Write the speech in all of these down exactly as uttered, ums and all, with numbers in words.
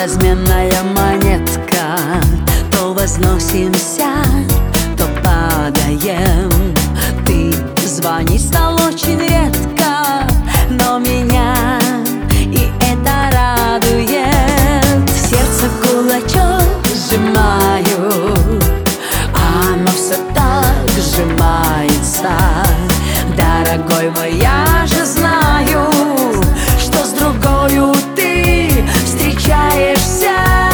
разменная монетка. То возносимся, то падаем. Ты звонить стал очень редко, но меня и это радует. В сердце кулачок сжимаю, а оно все так сжимается. Дорогой мой, я же знаю, что с другою ты встречаешься.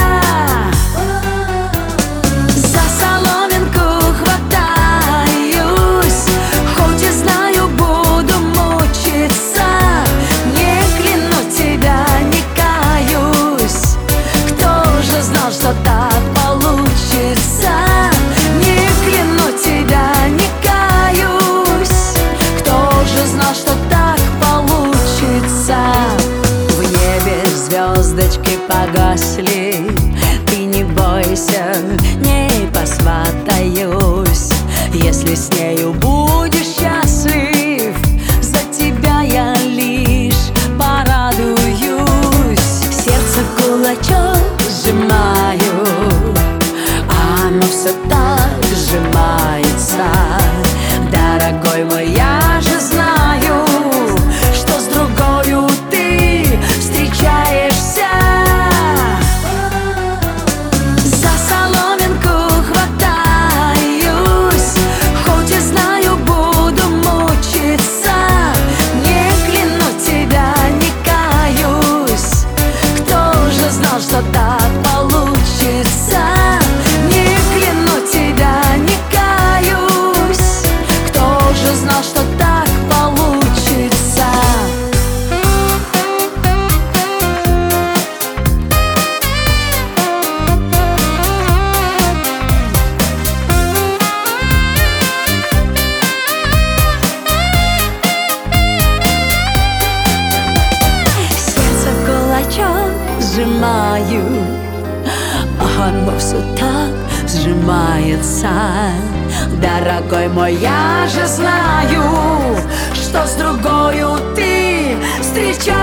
За соломинку хватаюсь, хоть и знаю, буду мучиться. Не кляну тебя, не каюсь. Кто же знал, что так получится? Не кляну тебя, не каюсь. Кто же знал, что так получится? В небе звездочки погасли. Ты не бойся, не посватаюсь. Если с нею будешь счастлив, за тебя я лишь порадуюсь. В сердце кулачок сжимаю, а оно все так сжимается. Дорогой мой, я же знаю, что с другою ты встречаешься. За соломинку хватаюсь, хоть и знаю, буду мучиться. Не кляну тебя, не каюсь. Кто же знал, что так получится? Не кляну тебя, не каюсь. Кто же знал, что так получится? Сердце в кулачок сжимаю, а оно все так сжимается. Дорогой мой, я же знаю, что с другою ты встречаешься.